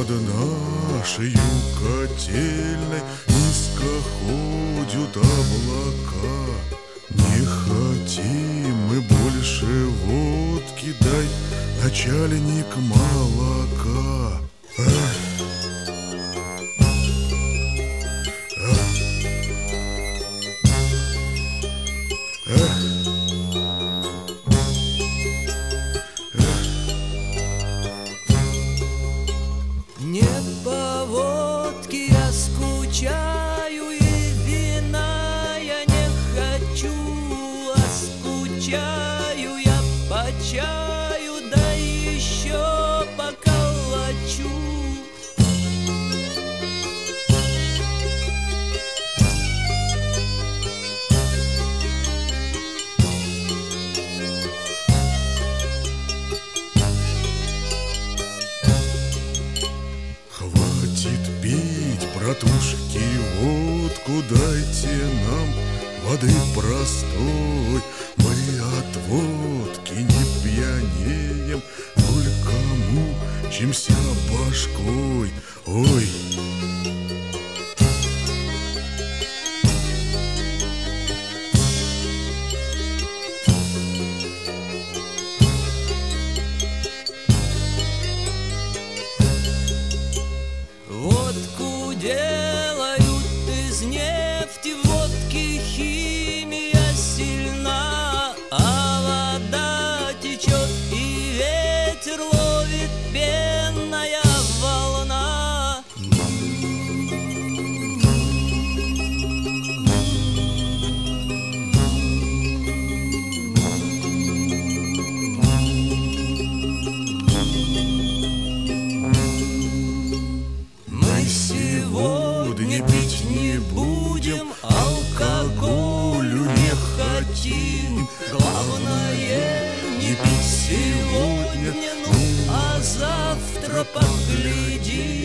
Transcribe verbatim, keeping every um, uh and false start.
Над нашей котельной низко ходят облака. Не хотим мы больше водки, дай, начальник, молока. Эх. Не по водке я скучаю, и вина я не хочу, а скучаю я по чаю, да еще по калачу. Хватит пить, братушки, водку, дайте нам воды простой. Мы от водки не пьянеем, только мучимся башкой. Ой! Водку делают из нефти, в водке химия сильна, а вода течет и ветер ловит, пенная волна. Сегодня пить не будем, алкоголю не хотим. Главное не пить сегодня, ну а завтра поглядим.